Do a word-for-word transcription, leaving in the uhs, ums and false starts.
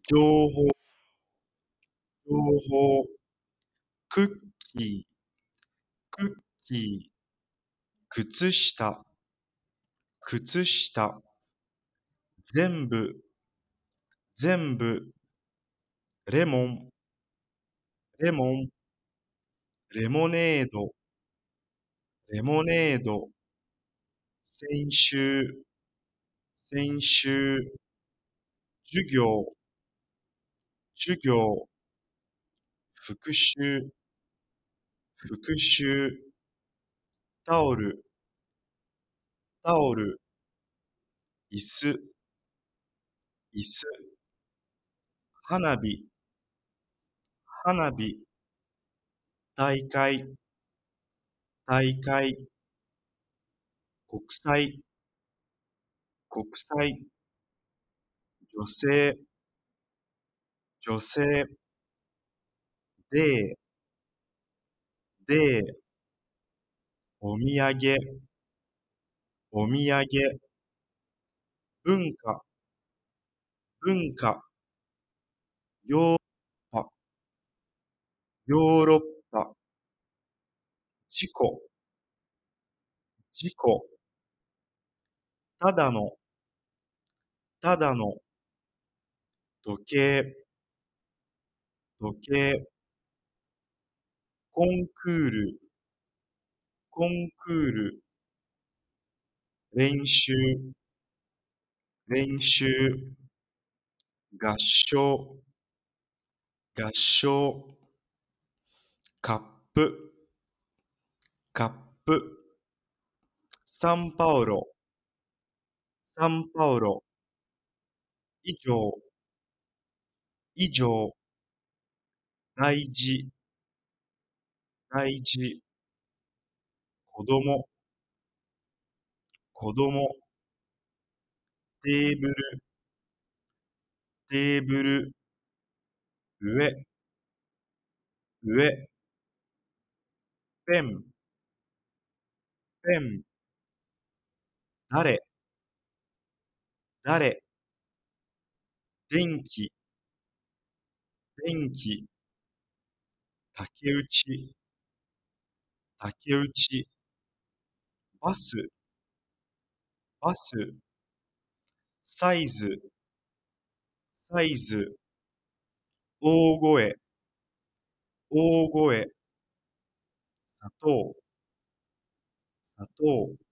情報情報クッキークッキー靴下靴下全部全部レモンレモンレモネードレモネード先週先週授業授業復習復習タオルタオル椅子椅子花火花火大会大会国際国際女性女性デーデーお土産お土産文化文化ヨーロッパヨーロッパ事故事故ただのただの時計時計コンクールコンクール練習練習合唱合唱カップカップサンパウロサンパウロ以上以上大事大事子供子供テーブルテーブル上上ペンペン誰誰電気電気竹内竹内バスバスサイズサイズ大声大声砂糖砂糖